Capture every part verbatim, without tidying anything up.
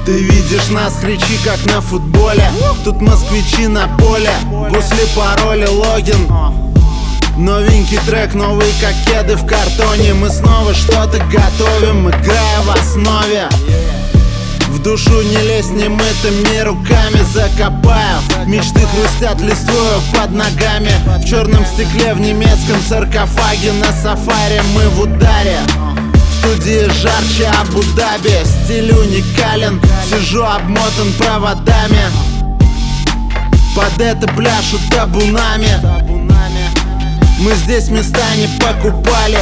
Ты видишь нас, кричи как на футболе. Тут москвичи на поле, после пароля логин. Новенький трек, новый как кеды в картоне. Мы снова что-то готовим, играя в основе. В душу не лезь немытыми руками, закопаю. Мечты хрустят листвою под ногами. В черном стекле, в немецком саркофаге. На сафари мы в ударе. В студии жарче Абу-Даби. Стиль уникален, сижу обмотан проводами. Под это пляшут табунами. Мы здесь места не покупали.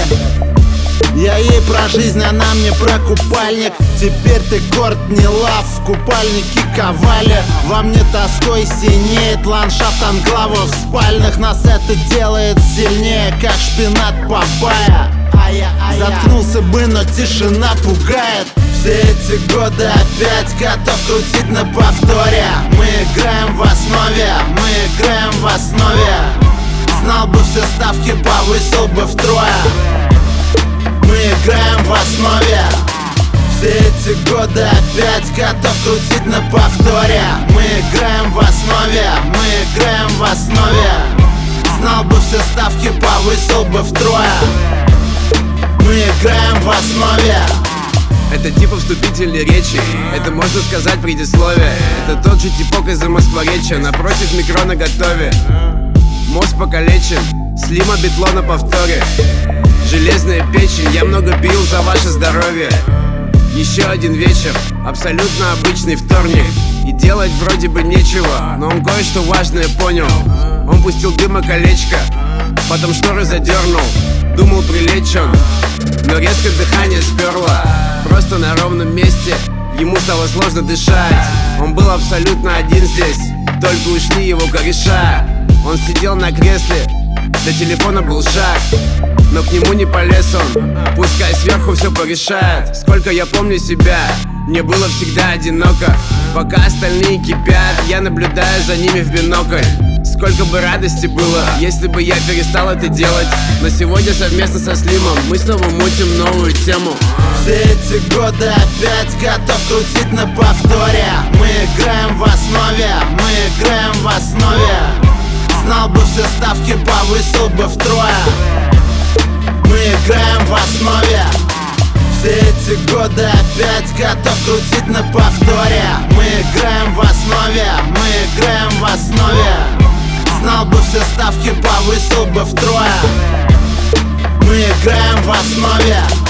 Я ей про жизнь, она мне про купальник. Теперь ты корт, не лав, в купальнике ковали. Во мне тоской синеет ландшафт анклавов спальных. Нас это делает сильнее, как шпинат папайя. Заткнулся бы, но тишина пугает. Все эти годы опять готов крутить на повторе. Мы играем в основе, мы играем в основе. Знал бы все ставки, повысил бы втрое. Мы играем в основе. Все эти годы опять готов крутить на повторе. Мы играем в основе, мы играем в основе. Знал бы все ставки, повысил бы втрое. Мы играем в основе. Это типа вступительной речи, это можно сказать предисловие. Это тот же типок из-за Москворечья, напротив микро наготове. Мозг покалечен, слима битло на повторе. Железная печень, я много пил за ваше здоровье. Еще один вечер, абсолютно обычный вторник. И делать вроде бы нечего, но он кое-что важное понял. Он пустил дыма колечко, потом шторы задернул. Думал, прилечь он, но резко дыхание сперло. Просто на ровном месте ему стало сложно дышать. Он был абсолютно один здесь, только ушли его кореша. Он сидел на кресле, до телефона был шаг, но к нему не полез он. Пускай сверху все порешает. Сколько я помню себя, мне было всегда одиноко. Пока остальные кипят, я наблюдаю за ними в бинокль. Сколько бы радости было, если бы я перестал это делать. Но сегодня совместно со Слимом мы снова мутим новую тему. Все эти годы опять готов крутить на повторе. Мы играем в основе, мы играем в основе. Знал бы все ставки, повысил бы втрое. Мы играем в основе. Все эти годы опять готов крутить на повторе. Мы играем в основе, мы играем в основе. Знал бы все ставки, повысил бы втрое. Мы играем в основе.